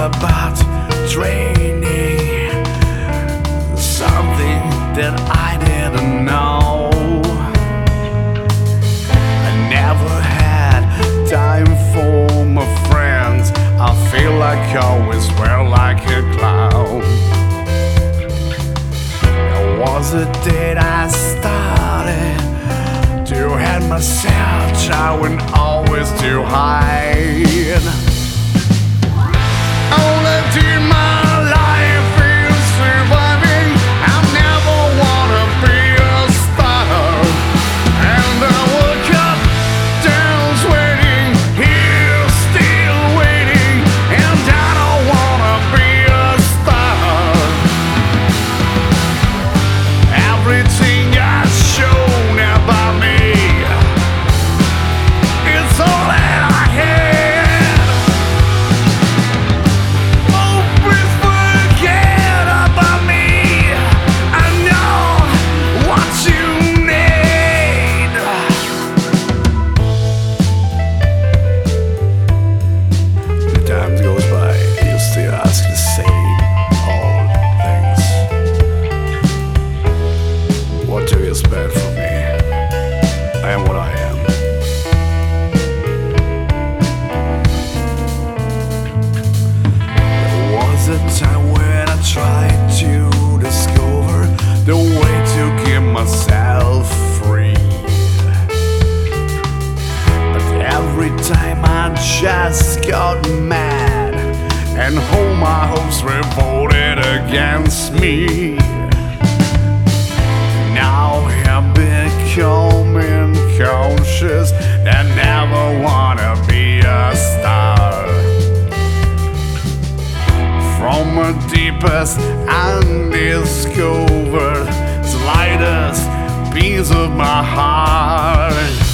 about training, something that I didn't know. I never had time for my friends. I feel like I always wear like a clown. There was a day I started to hide myself, trying always to hide. All I do my life is surviving. I never wanna be a star. And I woke up down sweating, here still waiting. And I don't wanna be a star. Everything I've shown about me, it's all that I had. Oh, please forget about me. I know what you need. The time goes by, you still ask the same old things. What do you expect from me? I am what I am. There was a time when I tried to discover the way to get myself free. But every time I just got mad, and all my hopes revolted against me. Now I'm becoming conscious that I never wanna be a star. From the deepest undiscovered, slightest piece of my heart,